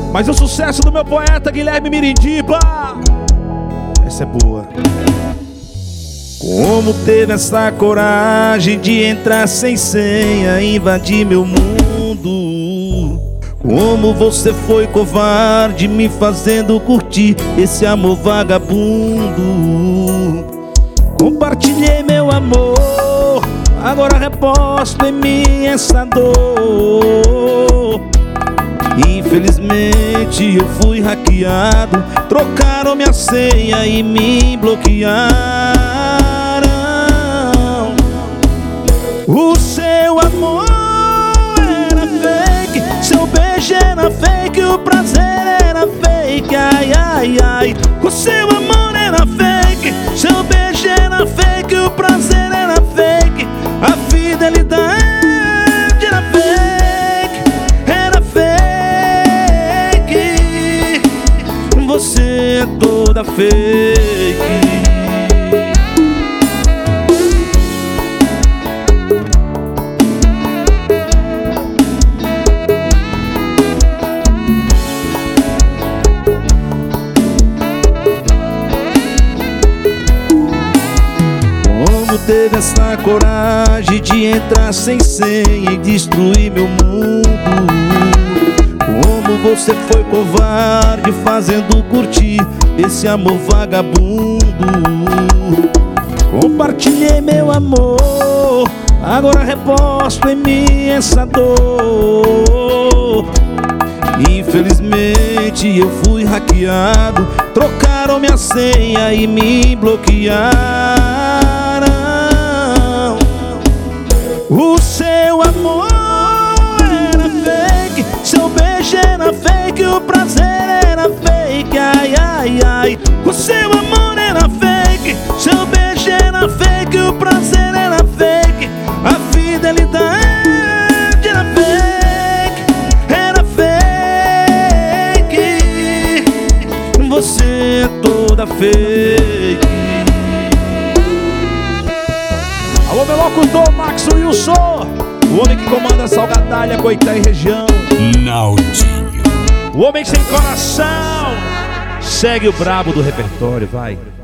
Mas o sucesso do meu poeta Guilherme Mirindiba. Essa é boa. Como teve essa coragem de entrar sem senha, invadir meu mundo? Como você foi covarde, me fazendo curtir esse amor vagabundo? Compartilhei meu amor, agora reposto em mim essa dor. Infelizmente eu fui hackeado, trocaram minha senha e me bloquearam. O seu amor era fake, seu beijo era fake, o prazer era fake. Ai, ai, ai. O seu amor era fake, seu beijo era fake, o prazer era fake, a fidelidade era fake, era fake. Você é toda fake. Teve essa coragem de entrar sem senha e destruir meu mundo? Como você foi covarde, fazendo curtir esse amor vagabundo? Compartilhei meu amor, agora reposto em mim essa dor. Infelizmente eu fui hackeado, trocaram minha senha e me bloquearam. O seu amor era fake, seu beijo era fake, o prazer era fake. Ai, ai, ai. O seu amor era fake, seu beijo era fake, o prazer era fake, a fidelidade era fake, era fake. Você é toda fake. Alô, meu locutor Max Wilson, o homem que comanda Salgadalha, Coité e região. Naldinho, o homem sem coração. Segue o brabo do repertório, vai.